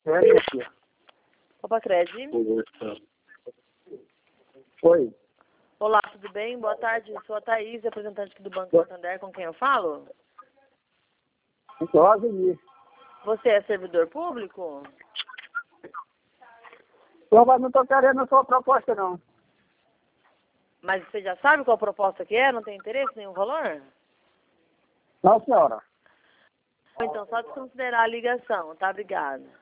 É, minha filha. Opa, Cred. Oi. Olá, tudo bem? Boa tarde. Sou a Thaís, representante aqui do Banco Santander, com quem eu falo? Então, Avenir. Você é servidor público? Eu não estou querendo a sua proposta, não. Mas você já sabe qual proposta que é? Não tem interesse, nenhum valor? Não, senhora. Então, só desconsiderar a ligação, tá? Obrigada.